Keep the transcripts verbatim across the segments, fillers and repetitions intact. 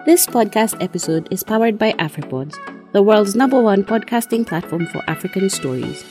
This podcast episode is powered by AfriPods, the world's number one podcasting platform for African stories.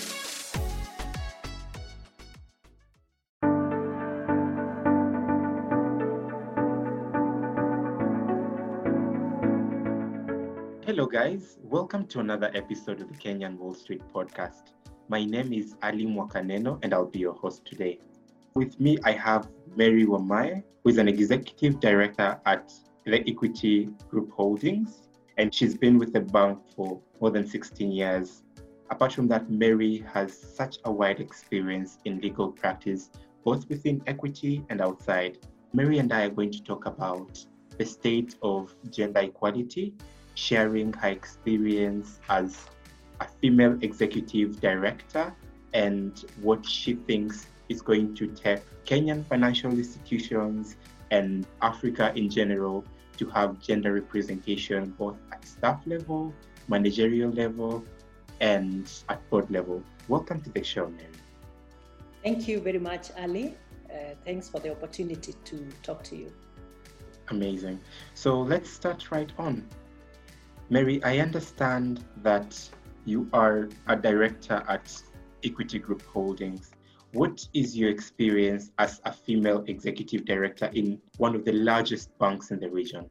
Hello guys, welcome to another episode of the Kenyan Wall Street podcast. My name is Ali Mwakaneno and I'll be your host today. With me, I have Mary Wamae, who is an executive director at the Equity Group Holdings, and she's been with the bank for more than sixteen years. Apart from that, Mary has such a wide experience in legal practice, both within equity and outside. Mary and I are going to talk about the state of gender equality, sharing her experience as a female executive director and what she thinks is going to take Kenyan financial institutions and Africa in general to have gender representation both at staff level, managerial level, and at board level. Welcome to the show, Mary. Thank you very much, Ali. Uh, thanks for the opportunity to talk to you. Amazing. So let's start right on. Mary, I understand that you are a director at Equity Group Holdings. What is your experience as a female executive director in one of the largest banks in the region?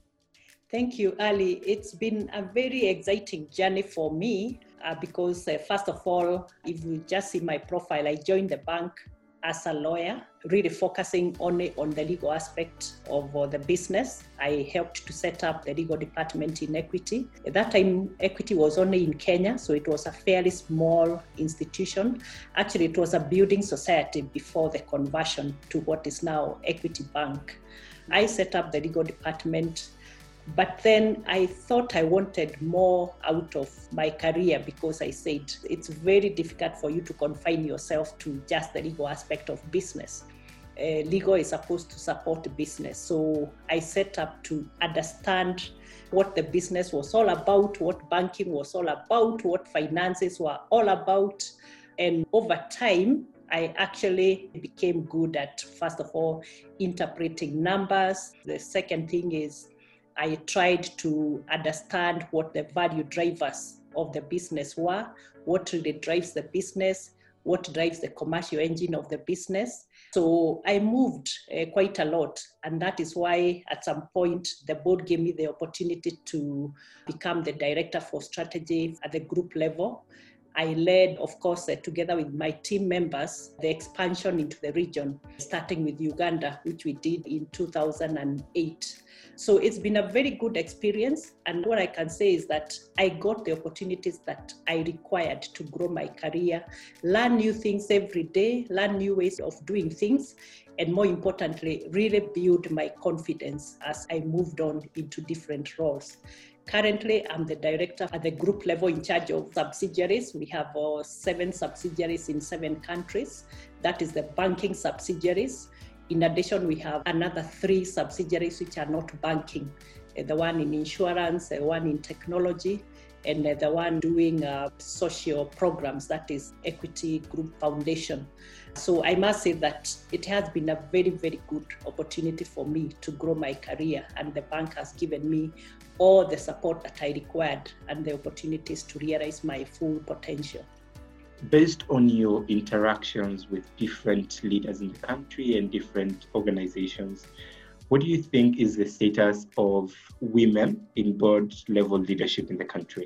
Thank you, Ali. It's been a very exciting journey for me uh, because, uh, first of all, if you just see my profile, I joined the bank as a lawyer, really focusing only on the legal aspect of uh, the business. I helped to set up the legal department in Equity. At that time, Equity was only in Kenya, so it was a fairly small institution. Actually, it was a building society before the conversion to what is now Equity Bank. I set up the legal department, but then I thought I wanted more out of my career because I said it's very difficult for you to confine yourself to just the legal aspect of business. Uh, legal is supposed to support business. So I set up to understand what the business was all about, what banking was all about, what finances were all about. And over time, I actually became good at, first of all, interpreting numbers. The second thing is I tried to understand what the value drivers of the business were, what really drives the business, what drives the commercial engine of the business. So I moved uh, quite a lot, and that is why at some point the board gave me the opportunity to become the director for strategy at the group level. I led, of course, uh, together with my team members, the expansion into the region, starting with Uganda, which we did in two thousand eight. So it's been a very good experience. And what I can say is that I got the opportunities that I required to grow my career, learn new things every day, learn new ways of doing things, and more importantly, really build my confidence as I moved on into different roles. Currently, I'm the director at the group level in charge of subsidiaries. We have uh, seven subsidiaries in seven countries. That is the banking subsidiaries. In addition, we have another three subsidiaries which are not banking. Uh, the one in insurance, the one in technology, and uh, the one doing uh, social programs, that is Equity Group Foundation. So I must say that it has been a very, very good opportunity for me to grow my career, and the bank has given me all the support that I required and the opportunities to realize my full potential. Based on your interactions with different leaders in the country and different organizations, what do you think is the status of women in board level leadership in the country?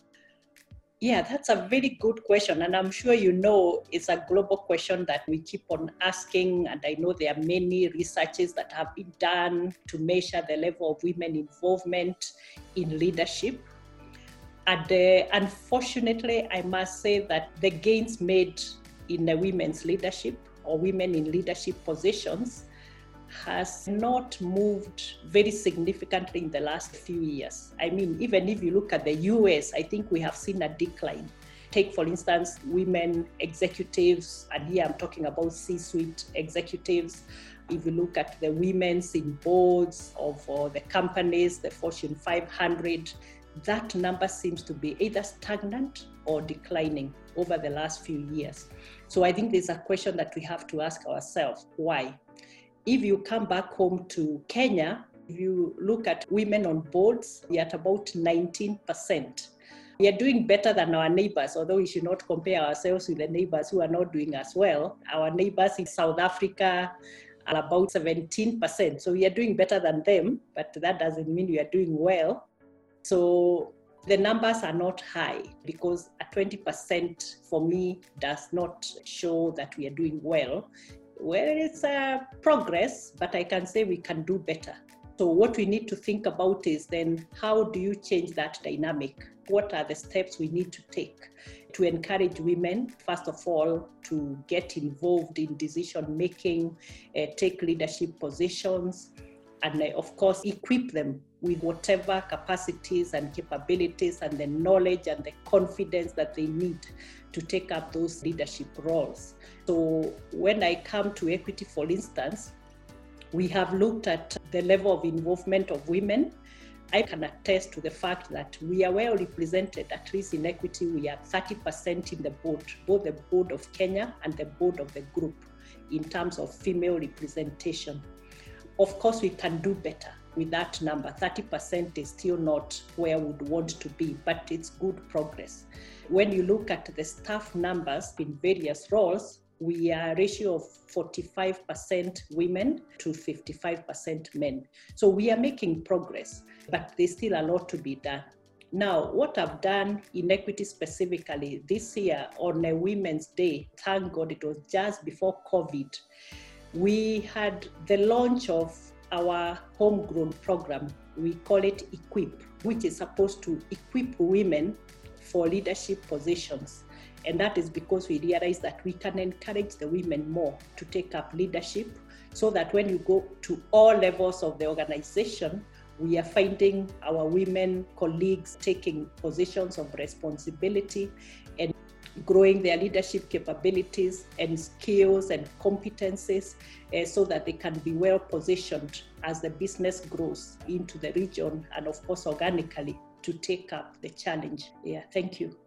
Yeah, that's a very good question. And I'm sure you know it's a global question that we keep on asking. And I know there are many researches that have been done to measure the level of women involvement in leadership. And uh, unfortunately, I must say that the gains made in the women's leadership or women in leadership positions has not moved very significantly in the last few years. I mean, even if you look at the U S, I think we have seen a decline. Take, for instance, women executives, and here I'm talking about C-suite executives. If you look at the women's in boards of uh, the companies, the Fortune five hundred, that number seems to be either stagnant or declining over the last few years. So I think there's a question that we have to ask ourselves, why? If you come back home to Kenya, If you look at women on boards, we are at about nineteen percent. We are doing better than our neighbors, although we should not compare ourselves with the neighbors who are not doing as well. Our neighbors in South Africa are about seventeen percent. So we are doing better than them, but that doesn't mean we are doing well. So the numbers are not high because a twenty percent for me does not show that we are doing well. Well, it's a progress, but I can say we can do better. So what we need to think about is then how do you change that dynamic? What are the steps we need to take to encourage women, first of all, to get involved in decision making, uh, take leadership positions, and uh, of course, equip them with whatever capacities and capabilities and the knowledge and the confidence that they need to take up those leadership roles. So when I come to equity, for instance, we have looked at the level of involvement of women. I can attest to the fact that we are well represented, at least in equity, we are thirty percent in the board, both the board of Kenya and the board of the group in terms of female representation. Of course, we can do better with that number. thirty percent is still not where we would want to be, but it's good progress. When you look at the staff numbers in various roles, we are a ratio of forty-five percent women to fifty-five percent men. So we are making progress, but there's still a lot to be done. Now, what I've done in equity specifically this year on a Women's Day, thank God it was just before COVID, we had the launch of our homegrown program. We call it Equip, which is supposed to equip women for leadership positions. And that is because we realize that we can encourage the women more to take up leadership so that when you go to all levels of the organization, we are finding our women colleagues taking positions of responsibility and growing their leadership capabilities and skills and competencies uh, so that they can be well positioned as the business grows into the region and of course organically to take up the challenge. Yeah, thank you.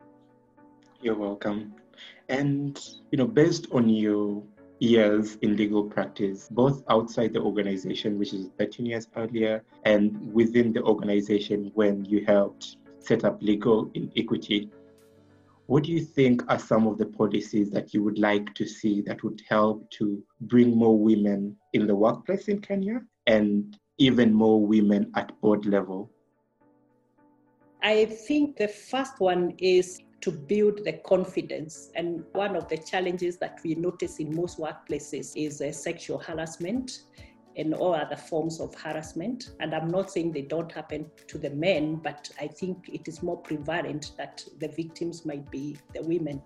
You're welcome. And, you know, based on your years in legal practice, both outside the organization, which is thirteen years earlier, and within the organization when you helped set up Legal in Equity, what do you think are some of the policies that you would like to see that would help to bring more women in the workplace in Kenya and even more women at board level? I think the first one is to build the confidence. And one of the challenges that we notice in most workplaces is uh, sexual harassment and all other forms of harassment. And I'm not saying they don't happen to the men, but I think it is more prevalent that the victims might be the women.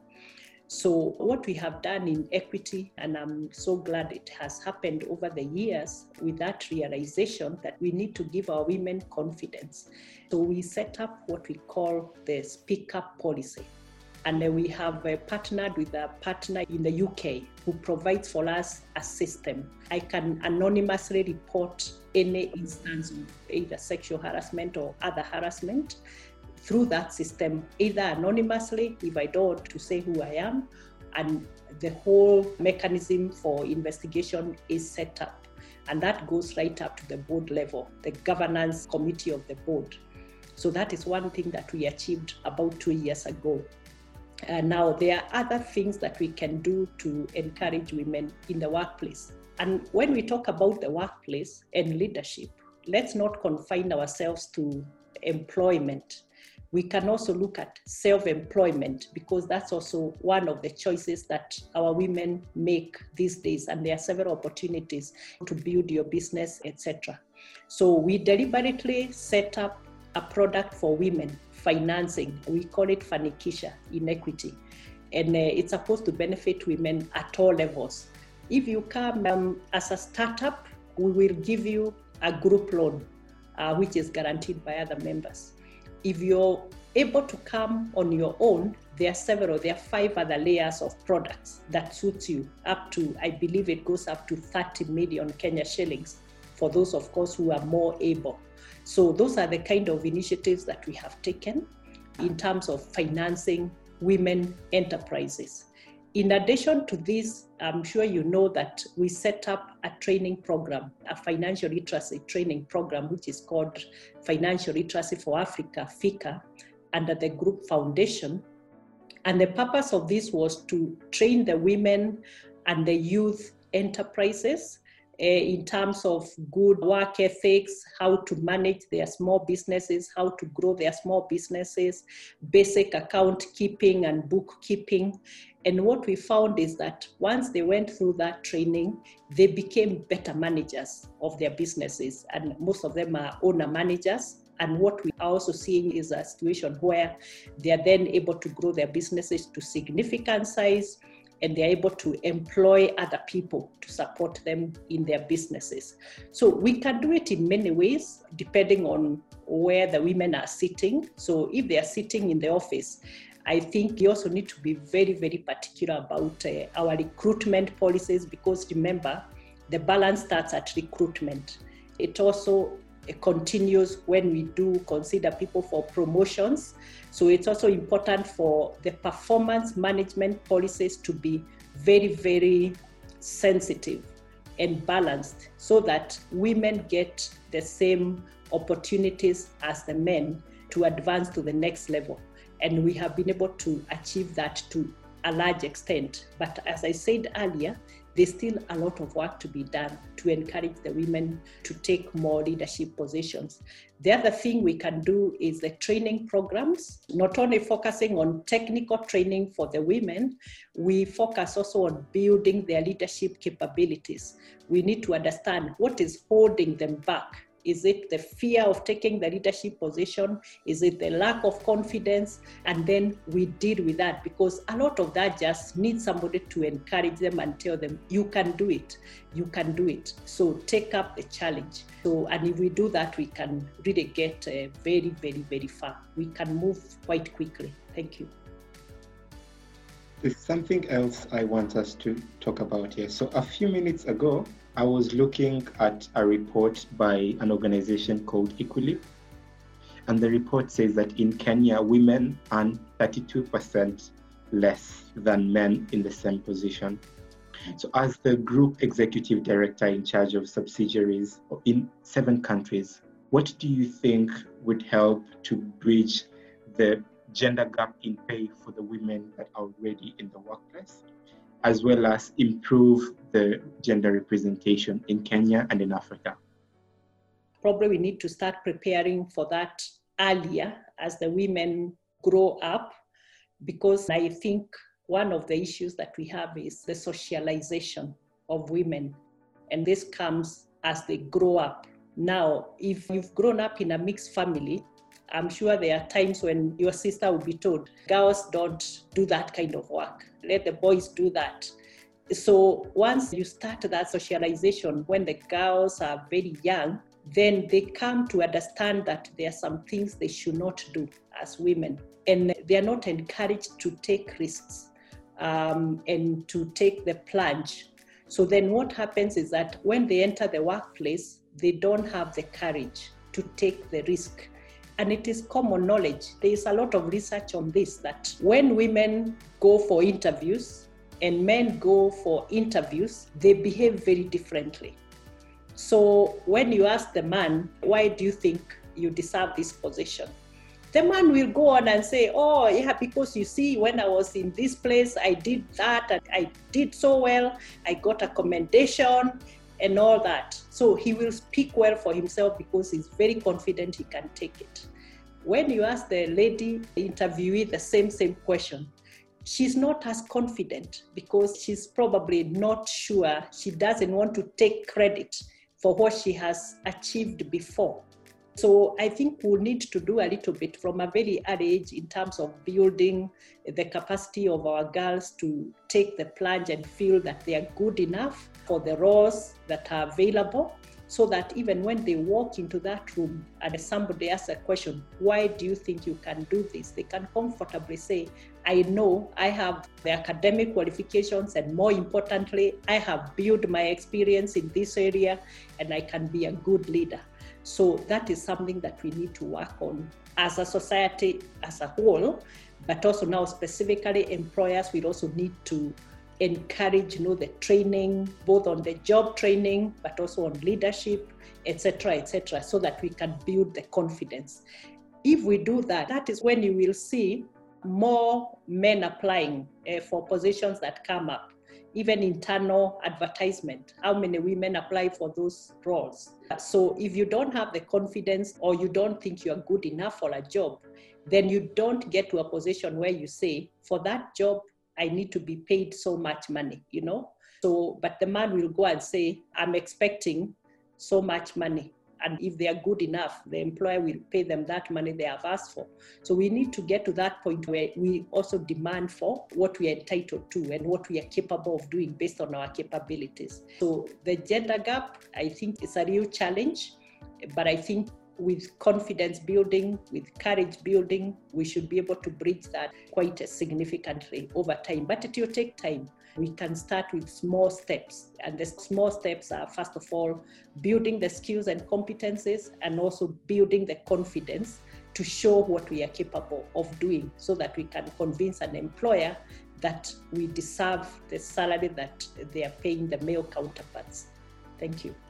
So what we have done in equity, and I'm so glad it has happened over the years with that realization that we need to give our women confidence. So we set up what we call the Speak Up policy. And we have uh, partnered with a partner in the U K who provides for us a system. I can anonymously report any instance of either sexual harassment or other harassment through that system, either anonymously if I don't want to say who I am, and the whole mechanism for investigation is set up. And that goes right up to the board level, the governance committee of the board. So that is one thing that we achieved about two years ago. Uh, now, there are other things that we can do to encourage women in the workplace. And when we talk about the workplace and leadership, let's not confine ourselves to employment. We can also look at self-employment because that's also one of the choices that our women make these days. And there are several opportunities to build your business, et cetera. So we deliberately set up a product for women, financing. We call it Fanikisha in equity. And uh, it's supposed to benefit women at all levels. If you come um, as a startup, we will give you a group loan, uh, which is guaranteed by other members. If you're able to come on your own, there are several, there are five other layers of products that suits you up to, I believe it goes up to thirty million Kenya shillings for those, of course, who are more able. So those are the kind of initiatives that we have taken in terms of financing women enterprises. In addition to this, I'm sure you know that we set up a training program, a financial literacy training program, which is called Financial Literacy for Africa, FICA, under the Group Foundation. And the purpose of this was to train the women and the youth enterprises uh, in terms of good work ethics, how to manage their small businesses, how to grow their small businesses, basic account keeping and bookkeeping. And what we found is that once they went through that training, they became better managers of their businesses. And most of them are owner managers. And what we are also seeing is a situation where they are then able to grow their businesses to significant size, and they're able to employ other people to support them in their businesses. So we can do it in many ways, depending on where the women are sitting. So if they are sitting in the office, I think you also need to be very, very particular about uh, our recruitment policies, because remember, the balance starts at recruitment. It also it continues when we do consider people for promotions. So it's also important for the performance management policies to be very, very sensitive and balanced so that women get the same opportunities as the men to advance to the next level. And we have been able to achieve that to a large extent. But as I said earlier, there's still a lot of work to be done to encourage the women to take more leadership positions. The other thing we can do is the training programs, not only focusing on technical training for the women, we focus also on building their leadership capabilities. We need to understand what is holding them back. Is it the fear of taking the leadership position? Is it the lack of confidence? And then we deal with that, because a lot of that just needs somebody to encourage them and tell them, you can do it, you can do it. So take up the challenge. So, and if we do that, we can really get uh, very, very, very far. We can move quite quickly. Thank you. There's something else I want us to talk about here. So a few minutes ago, I was looking at a report by an organization called Equilib, and the report says that in Kenya, women earn thirty-two percent less than men in the same position. So as the group executive director in charge of subsidiaries in seven countries, what do you think would help to bridge the gender gap in pay for the women that are already in the workplace, as well as improve the gender representation in Kenya and in Africa? Probably we need to start preparing for that earlier as the women grow up, because I think one of the issues that we have is the socialization of women. And this comes as they grow up. Now, if you've grown up in a mixed family, I'm sure there are times when your sister will be told, girls don't do that kind of work. Let the boys do that. So once you start that socialization, when the girls are very young, then they come to understand that there are some things they should not do as women. And they are not encouraged to take risks um, and to take the plunge. So then what happens is that when they enter the workplace, they don't have the courage to take the risk. And it is common knowledge. There is a lot of research on this, that when women go for interviews and men go for interviews, they behave very differently. So when you ask the man, why do you think you deserve this position? The man will go on and say, oh, yeah, because you see, when I was in this place, I did that, and I did so well, I got a commendation and all that. So he will speak well for himself because he's very confident he can take it. When you ask the lady interviewee the same, same question, she's not as confident because she's probably not sure. She doesn't want to take credit for what she has achieved before. So I think we'll need to do a little bit from a very early age in terms of building the capacity of our girls to take the plunge and feel that they are good enough for the roles that are available, so that even when they walk into that room and somebody asks a question, why do you think you can do this? They can comfortably say, I know I have the academic qualifications, and more importantly, I have built my experience in this area and I can be a good leader. So that is something that we need to work on as a society as a whole, but also now specifically employers will also need to encourage, you know, the training, both on the job training, but also on leadership, et cetera, et cetera, so that we can build the confidence. If we do that, that is when you will see more men applying uh, for positions that come up, even internal advertisement. How many women apply for those roles? So if you don't have the confidence or you don't think you're good enough for a job, then you don't get to a position where you say, for that job, I need to be paid so much money, you know? So, but the man will go and say, I'm expecting so much money. And if they are good enough, the employer will pay them that money they have asked for. So we need to get to that point where we also demand for what we are entitled to and what we are capable of doing based on our capabilities. So the gender gap, I think, is a real challenge, but I think with confidence building, with courage building, we should be able to bridge that quite significantly over time. But it will take time. We can start with small steps. And the small steps are, first of all, building the skills and competencies and also building the confidence to show what we are capable of doing so that we can convince an employer that we deserve the salary that they are paying the male counterparts. Thank you.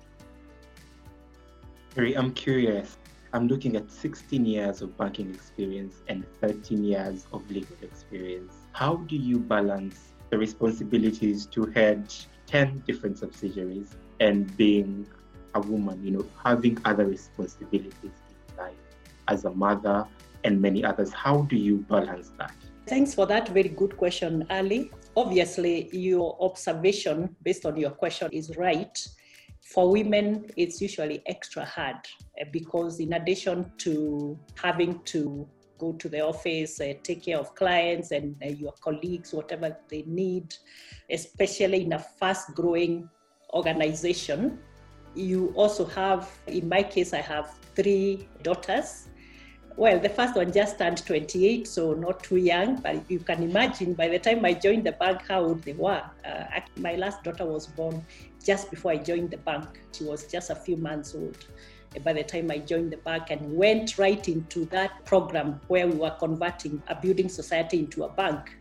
Mary, I'm curious. I'm looking at sixteen years of banking experience and thirteen years of legal experience. How do you balance the responsibilities to head ten different subsidiaries and being a woman, you know, having other responsibilities in life as a mother and many others? How do you balance that? Thanks for that very good question, Ali. Obviously, your observation based on your question is right. For women, it's usually extra hard because in addition to having to go to the office, uh, take care of clients and uh, your colleagues, whatever they need, especially in a fast-growing organization, you also have, in my case, I have three daughters. Well, the first one just turned twenty-eight, so not too young, but you can imagine by the time I joined the bank how old they were. Uh, my last daughter was born just before I joined the bank. She was just a few months old by the time I joined the bank and went right into that program where we were converting a building society into a bank.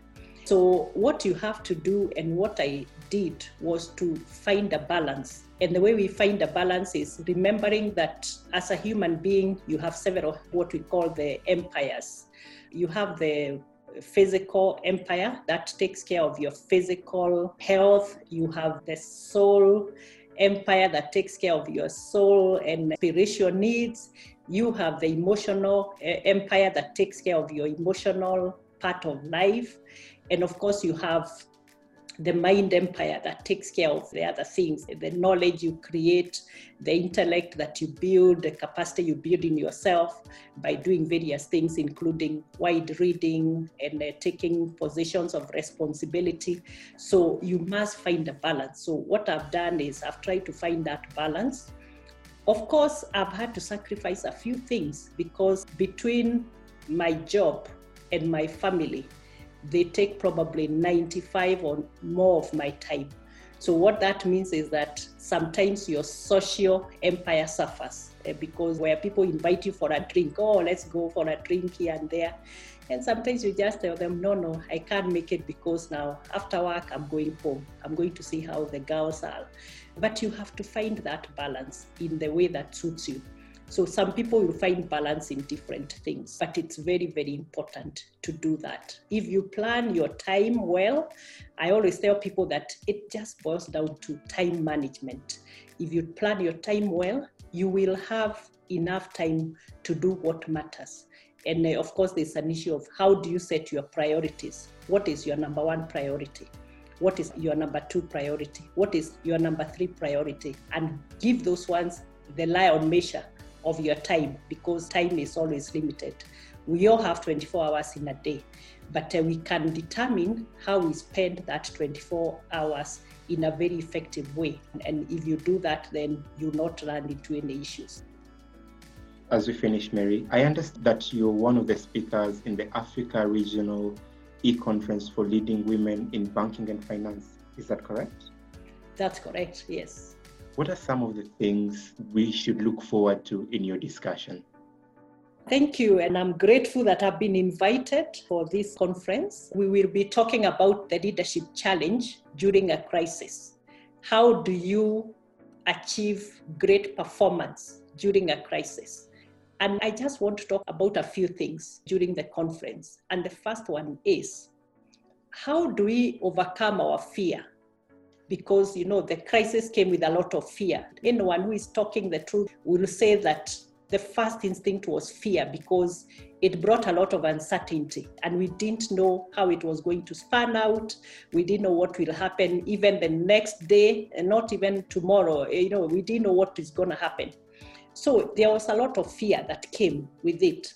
So what you have to do and what I did was to find a balance. And the way we find a balance is remembering that as a human being, you have several what we call the empires. You have the physical empire that takes care of your physical health. You have the soul empire that takes care of your soul and spiritual needs. You have the emotional uh, empire that takes care of your emotional part of life. And of course, you have the mind empire that takes care of the other things, the knowledge you create, the intellect that you build, the capacity you build in yourself by doing various things, including wide reading and uh, taking positions of responsibility. So you must find a balance. So what I've done is I've tried to find that balance. Of course, I've had to sacrifice a few things because between my job and my family, they take probably ninety-five or more of my time. So what that means is that sometimes your social empire suffers uh, because where people invite you for a drink, oh, let's go for a drink here and there. And sometimes you just tell them, no, no, I can't make it because now after work, I'm going home. I'm going to see how the girls are. But you have to find that balance in the way that suits you. So some people will find balance in different things, but it's very, very important to do that. If you plan your time well, I always tell people that it just boils down to time management. If you plan your time well, you will have enough time to do what matters. And uh, of course, there's an issue of how do you set your priorities? What is your number one priority? What is your number two priority? What is your number three priority? And give those ones the lion measure of your time, because time is always limited. We all have twenty-four hours in a day, but uh, we can determine how we spend that twenty-four hours in a very effective way. And if you do that, then you'll not run into any issues. As we finish, Mary, I understand that you're one of the speakers in the Africa Regional e-conference for leading women in banking and finance. Is that correct? That's correct, yes. What are some of the things we should look forward to in your discussion? Thank you, and I'm grateful that I've been invited for this conference. We will be talking about the leadership challenge during a crisis. How do you achieve great performance during a crisis? And I just want to talk about a few things during the conference. And the first one is, how do we overcome our fear? Because, you know, the crisis came with a lot of fear. Anyone who is talking the truth will say that the first instinct was fear, because it brought a lot of uncertainty and we didn't know how it was going to span out. We didn't know what will happen even the next day and not even tomorrow. You know, we didn't know what is going to happen. So there was a lot of fear that came with it.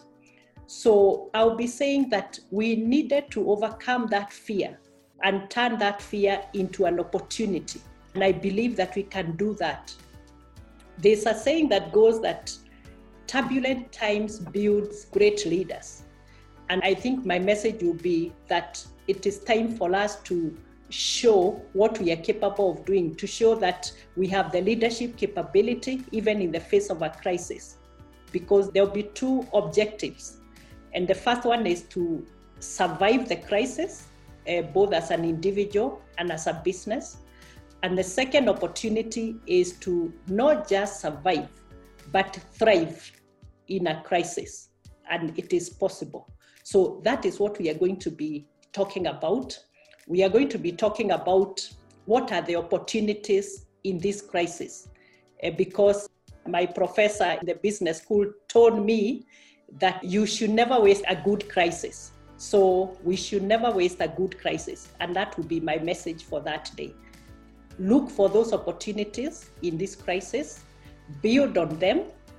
So I'll be saying that we needed to overcome that fear and turn that fear into an opportunity. And I believe that we can do that. There's a saying that goes that turbulent times builds great leaders. And I think my message will be that it is time for us to show what we are capable of doing, to show that we have the leadership capability even in the face of a crisis. Because there will be two objectives. And the first one is to survive the crisis, uh, both as an individual and as a business. And the second opportunity is to not just survive, but thrive in a crisis, and it is possible. So that is what we are going to be talking about. We are going to be talking about what are the opportunities in this crisis, uh, because my professor in the business school told me that you should never waste a good crisis. So we should never waste a good crisis, and that will be my message for that day. Look for those opportunities in this crisis, build on them,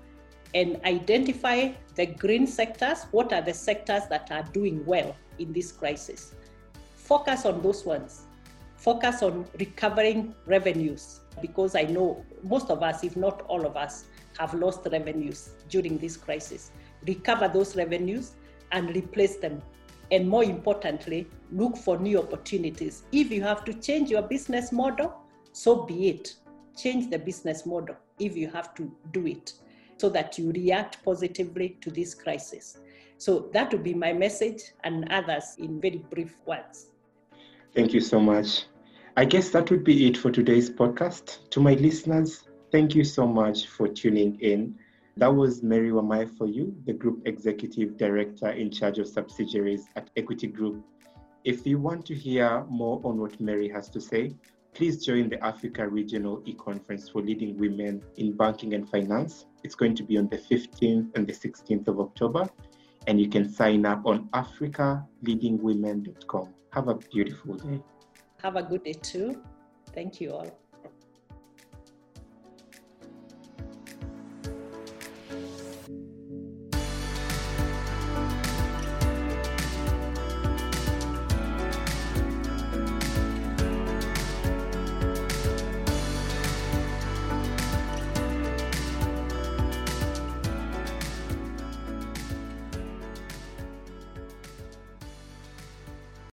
and identify the green sectors. What are the sectors that are doing well in this crisis? Focus on those ones. Focus on recovering revenues, because I know most of us, if not all of us, have lost revenues during this crisis. Recover those revenues and replace them. And more importantly, look for new opportunities. If you have to change your business model, so be it. Change the business model if you have to do it, so that you react positively to this crisis. So that would be my message, and others in very brief words. Thank you so much. I guess that would be it for today's podcast. To my listeners, thank you so much for tuning in. That was Mary Wamai for you, the Group Executive Director in charge of subsidiaries at Equity Group. If you want to hear more on what Mary has to say, please join the Africa Regional E-Conference for Leading Women in Banking and Finance. It's going to be on the fifteenth and the sixteenth of October, and you can sign up on africa leading women dot com. Have a beautiful day. Have a good day too. Thank you all.